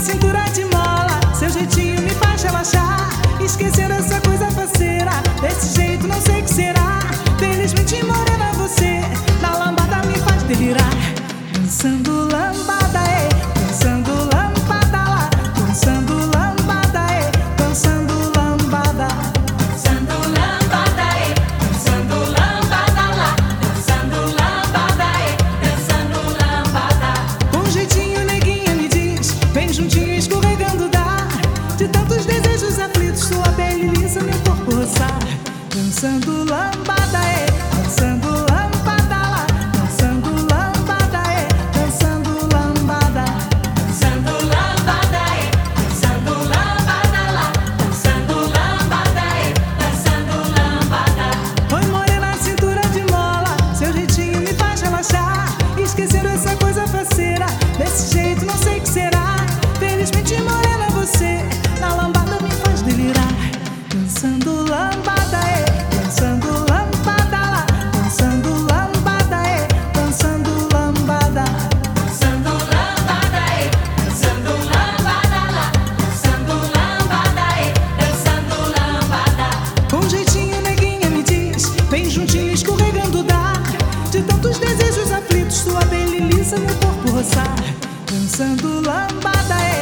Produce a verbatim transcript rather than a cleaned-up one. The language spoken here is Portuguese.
cintura de mola, seu jeitinho me faz relaxar. Esquecer essa coisa faceira, desse jeito não sei o que será. Felizmente morena você, na lambada me faz delirar. Dançando lambada, é, dançando lambada lá. Dançando lambada, é, dançando lambada. Dançando lambada, é, dançando lambada lá. Dançando lambada, é, dançando lambada. Com jeitinho neguinha me diz, vem juntinho escorregando dá. De tantos desejos aflitos, sua pele lisa, meu corpo roçar. Dançando lambada, é, dançando lambada lá. Dançando lambada, é, dançando lambada. Dançando lambada, é, dançando lambada lá. Dançando lambada, é, dançando lambada. Oi morena, cintura de mola, seu jeitinho me faz relaxar. Esquecer essa coisa faceira, desse jeito não sei o que será. Felizmente morena você, na lambada me faz delirar. Dançando lambada, é, dançando lambada lá. Dançando lambada, é, dançando lambada. Dançando lambada, é, dançando lambada lá. Dançando lambada, é, dançando lambada. Com jeitinho neguinha me diz, vem juntinho escorregando dá. De tantos desejos aflitos, sua pele lisa, meu corpo roçar. Dançando lambada, é,